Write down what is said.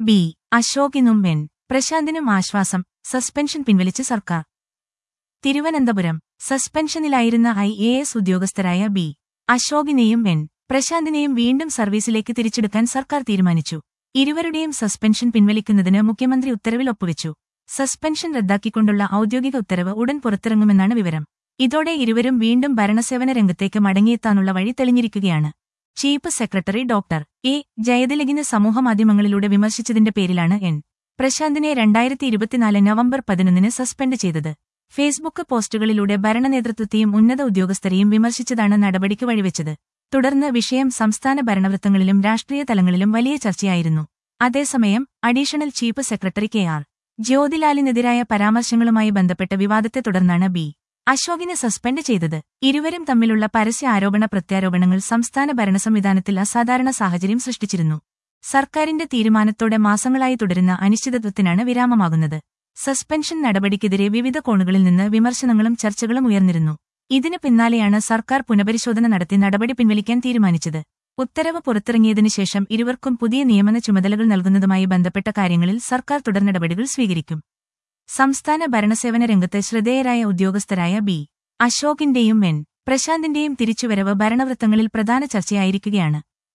B അശോകിനും N പ്രശാന്തിനും ആശ്വാസം, suspension പിൻവലിച്ച് സർക്കാർ. തിരുവനന്തപുരം. സസ്പെൻഷനിലായിരുന്ന IAS ഉദ്യോഗസ്ഥരായ ബി അശോകിനെയും എൻ പ്രശാന്തിനെയും വീണ്ടും സർവീസിലേക്ക് തിരിച്ചെടുക്കാൻ സർക്കാർ തീരുമാനിച്ചു. ഇരുവരുടെയും സസ്പെൻഷൻ പിൻവലിക്കുന്നതിന് മുഖ്യമന്ത്രി ഉത്തരവിൽ ഒപ്പുവെച്ചു. സസ്പെൻഷൻ റദ്ദാക്കിക്കൊണ്ടുള്ള ഔദ്യോഗിക ഉത്തരവ് ഉടൻ പുറത്തിറങ്ങുമെന്നാണ് വിവരം. ഇതോടെ ഇരുവരും വീണ്ടും ഭരണസേവന രംഗത്തേക്ക് മടങ്ങിയെത്താനുള്ള വഴി തെളിഞ്ഞിരിക്കുകയാണ്. ചീഫ് സെക്രട്ടറി ഡോക്ടർ എ ജയതിലകിന് സമൂഹമാധ്യമങ്ങളിലൂടെ വിമർശിച്ചതിന്റെ പേരിലാണ് എൻ പ്രശാന്തിനെ 2024 നവംബർ 11 സസ്പെൻഡ് ചെയ്തത്. ഫേസ്ബുക്ക് പോസ്റ്റുകളിലൂടെ ഭരണനേതൃത്വത്തെയും ഉന്നത ഉദ്യോഗസ്ഥരെയും വിമർശിച്ചതാണ് നടപടിക്ക് വഴിവെച്ചത്. തുടർന്ന് വിഷയം സംസ്ഥാന ഭരണവൃത്തങ്ങളിലും രാഷ്ട്രീയ തലങ്ങളിലും വലിയ ചർച്ചയായിരുന്നു. അതേസമയം അഡീഷണൽ ചീഫ് സെക്രട്ടറി KR ജ്യോതിലാലിനെതിരായ പരാമർശങ്ങളുമായി ബന്ധപ്പെട്ട വിവാദത്തെ തുടർന്നാണ് ബി അശോകിനെ സസ്പെൻഡ് ചെയ്തത്. ഇരുവരും തമ്മിലുള്ള പരസ്യ ആരോപണ പ്രത്യാരോപണങ്ങൾ സംസ്ഥാന ഭരണസംവിധാനത്തിൽ അസാധാരണ സാഹചര്യം സൃഷ്ടിച്ചിരുന്നു. സർക്കാരിന്റെ തീരുമാനത്തോടെ മാസങ്ങളായി തുടരുന്ന അനിശ്ചിതത്വത്തിനാണ് വിരാമമാകുന്നത്. സസ്പെൻഷൻ നടപടിക്കെതിരെ വിവിധ കോണുകളിൽ നിന്ന് വിമർശനങ്ങളും ചർച്ചകളും ഉയർന്നിരുന്നു. ഇതിന് പിന്നാലെയാണ് സർക്കാർ പുനഃപരിശോധന നടത്തി നടപടി പിൻവലിക്കാൻ തീരുമാനിച്ചത്. ഉത്തരവ് പുറത്തിറങ്ങിയതിനു ശേഷം ഇരുവർക്കും പുതിയ നിയമന ചുമതലകൾ നൽകുന്നതുമായി ബന്ധപ്പെട്ട കാര്യങ്ങളിൽ സർക്കാർ തുടർ നടപടികൾ സ്വീകരിക്കും. സംസ്ഥാന ഭരണസേവന രംഗത്ത് ശ്രദ്ധേയരായ ഉദ്യോഗസ്ഥരായ ബി അശോകിന്റെയും എൻ പ്രശാന്തിന്റെയും തിരിച്ചുവരവ് ഭരണവൃത്തങ്ങളിൽ പ്രധാന ചർച്ചയായിരിക്കുകയാണ്.